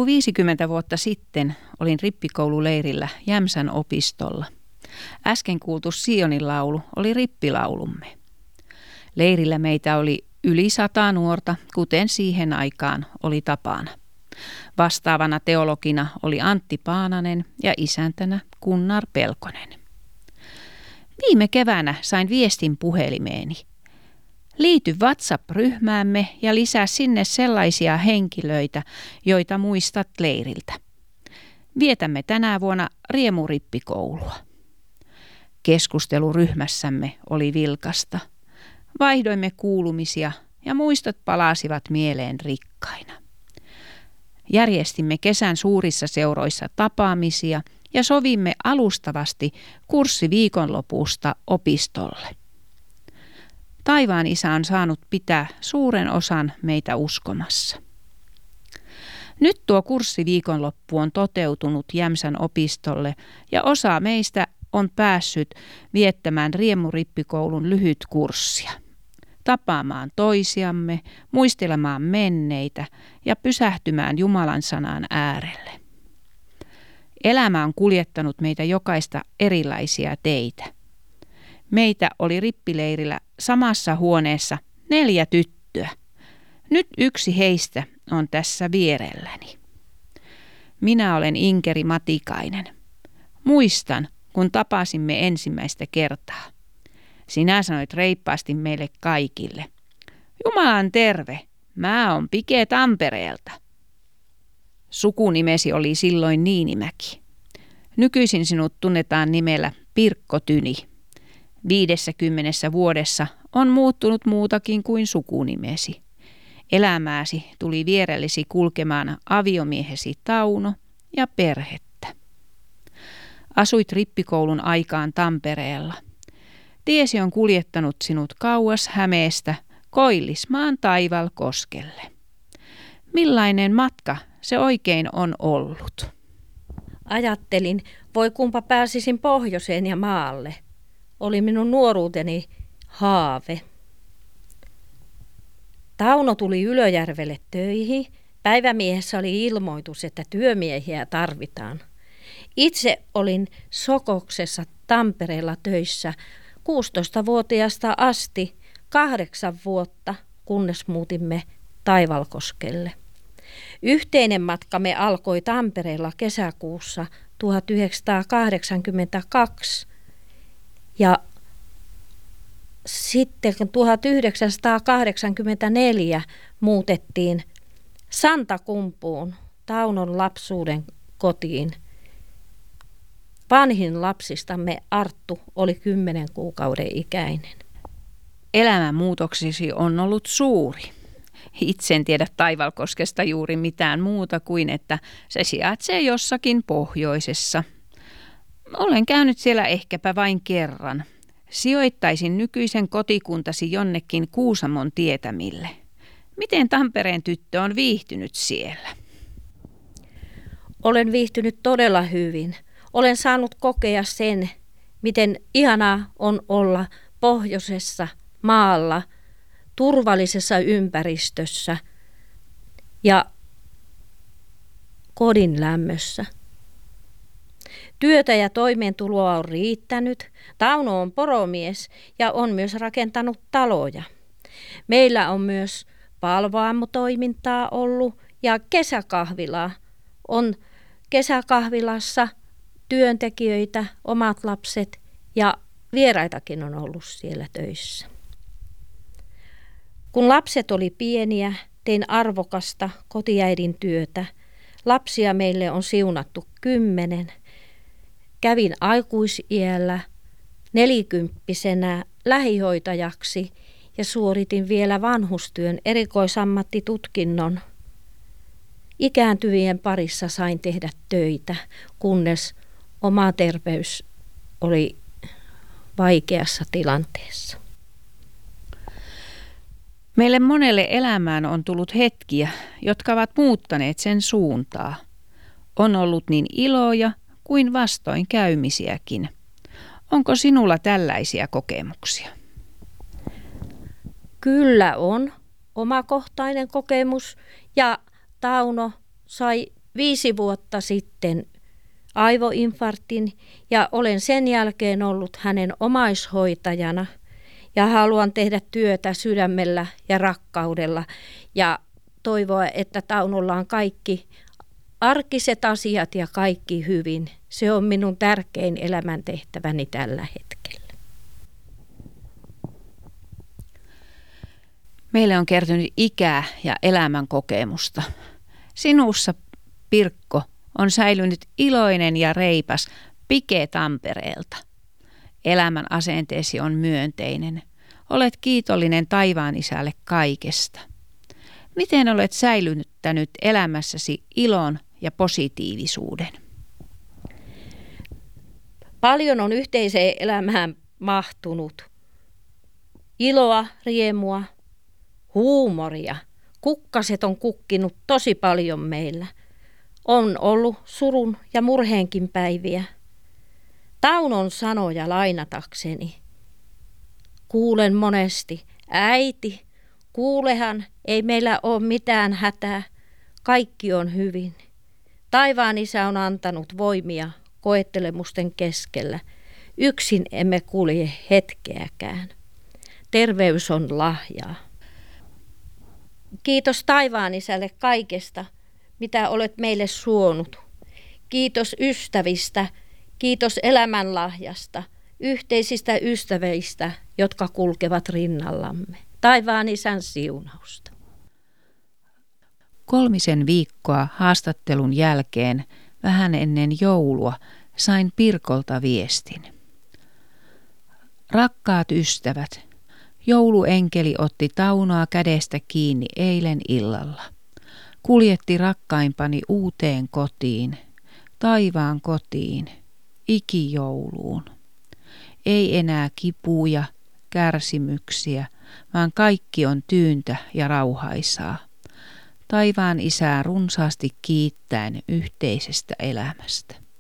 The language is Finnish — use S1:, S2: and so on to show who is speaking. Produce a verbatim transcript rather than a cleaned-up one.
S1: Reilu viisikymmentä vuotta sitten olin rippikoululeirillä Jämsän opistolla. Äsken kuultu Sionin laulu oli rippilaulumme. Leirillä meitä oli yli sata nuorta, kuten siihen aikaan oli tapana. Vastaavana teologina oli Antti Paananen ja isäntänä Gunnar Pelkonen. Viime keväänä sain viestin puhelimeeni. Liity WhatsApp-ryhmäämme ja lisää sinne sellaisia henkilöitä, joita muistat leiriltä. Vietämme tänä vuonna riemurippikoulua. Keskustelu ryhmässämme oli vilkasta. Vaihdoimme kuulumisia ja muistot palasivat mieleen rikkaina. Järjestimme kesän suurissa seuroissa tapaamisia ja sovimme alustavasti kurssiviikonlopusta opistolle. Taivaan Isä on saanut pitää suuren osan meitä uskomassa. Nyt tuo kurssiviikonloppu on toteutunut Jämsän opistolle ja osa meistä on päässyt viettämään riemurippikoulun lyhytkurssia, tapaamaan toisiamme, muistelemaan menneitä ja pysähtymään Jumalan sanan äärelle. Elämä on kuljettanut meitä jokaista erilaisia teitä. Meitä oli rippileirillä samassa huoneessa neljä tyttöä. Nyt yksi heistä on tässä vierelläni. Minä olen Inkeri Matikainen. Muistan, kun tapasimme ensimmäistä kertaa. Sinä sanoit reippaasti meille kaikille. Jumalan terve, mä oon Pike Tampereelta. Sukunimesi oli silloin Niinimäki. Nykyisin sinut tunnetaan nimellä Pirkko Tyni. Viidessäkymmenessä vuodessa on muuttunut muutakin kuin sukunimesi. Elämääsi tuli vierellesi kulkemaan aviomiehesi Tauno ja perhettä. Asuit rippikoulun aikaan Tampereella. Tiesi on kuljettanut sinut kauas Hämeestä Koillismaan Taivalkoskelle. Millainen matka se oikein on ollut?
S2: Ajattelin, voi kumpa pääsisin pohjoiseen ja maalle. Oli minun nuoruuteni haave. Tauno tuli Ylöjärvelle töihin. Päivämiehessä oli ilmoitus, että työmiehiä tarvitaan. Itse olin Sokoksessa Tampereella töissä kuusitoistavuotiaasta asti kahdeksan vuotta, kunnes muutimme Taivalkoskelle. Yhteinen matkamme alkoi Tampereella kesäkuussa tuhatyhdeksänsataakahdeksankymmentäkaksi ja sitten tuhatyhdeksänsataakahdeksankymmentäneljä muutettiin Santakumpuun, Taunon lapsuuden kotiin. Vanhin lapsistamme Arttu oli kymmenen kuukauden ikäinen.
S1: Elämänmuutoksesi on ollut suuri. Itse en tiedä Taivalkoskesta juuri mitään muuta kuin, että se sijaitsee jossakin pohjoisessa. Olen käynyt siellä ehkäpä vain kerran. Sijoittaisin nykyisen kotikuntasi jonnekin Kuusamon tietämille. Miten Tampereen tyttö on viihtynyt siellä?
S2: Olen viihtynyt todella hyvin. Olen saanut kokea sen, miten ihanaa on olla pohjoisessa maalla, turvallisessa ympäristössä ja kodin lämmössä. Työtä ja toimeentuloa on riittänyt. Tauno on poromies ja on myös rakentanut taloja. Meillä on myös palvoamotoimintaa ollut ja kesäkahvila. On kesäkahvilassa työntekijöitä, omat lapset ja vieraitakin on ollut siellä töissä. Kun lapset oli pieniä, tein arvokasta kotiäidin työtä. Lapsia meille on siunattu kymmenen. Kävin aikuisiällä nelikymppisenä lähihoitajaksi ja suoritin vielä vanhustyön erikoisammattitutkinnon. Ikääntyvien parissa sain tehdä töitä, kunnes oma terveys oli vaikeassa tilanteessa.
S1: Meille monelle elämään on tullut hetkiä, jotka ovat muuttaneet sen suuntaa. On ollut niin iloja kuin vastoinkäymisiäkin. Onko sinulla tällaisia kokemuksia?
S2: Kyllä on omakohtainen kokemus ja Tauno sai viisi vuotta sitten aivoinfarktin ja olen sen jälkeen ollut hänen omaishoitajana ja haluan tehdä työtä sydämellä ja rakkaudella ja toivoa, että Taunolla on kaikki arkiset asiat ja kaikki hyvin. Se on minun tärkein elämäntehtäväni tällä hetkellä.
S1: Meille on kertynyt ikää ja elämän kokemusta. Sinussa, Pirkko, on säilynyt iloinen ja reipas Pike Tampereelta. Elämän asenteesi on myönteinen. Olet kiitollinen taivaan isälle kaikesta. Miten olet säilyttänyt elämässäsi ilon ja positiivisuuden?
S2: Paljon on yhteiseen elämään mahtunut. Iloa, riemua, huumoria. Kukkaset on kukkinut tosi paljon meillä. On ollut surun ja murheenkin päiviä. Taunon sanoja lainatakseni. Kuulen monesti, äiti, kuulehan, ei meillä ole mitään hätää, kaikki on hyvin. Taivaan isä on antanut voimia koettelemusten keskellä. Yksin emme kulje hetkeäkään. Terveys on lahjaa. Kiitos taivaan isälle kaikesta, mitä olet meille suonut. Kiitos ystävistä, kiitos elämänlahjasta, yhteisistä ystävistä, jotka kulkevat rinnallamme. Taivaan isän siunausta.
S1: Kolmisen viikkoa haastattelun jälkeen, vähän ennen joulua, sain Pirkolta viestin. Rakkaat ystävät, jouluenkeli otti Taunoa kädestä kiinni eilen illalla. Kuljetti rakkaimpani uuteen kotiin, taivaan kotiin, ikijouluun. Ei enää kipuja, kärsimyksiä, vaan kaikki on tyyntä ja rauhaisaa. Taivaan isää runsaasti kiittäen yhteisestä elämästä.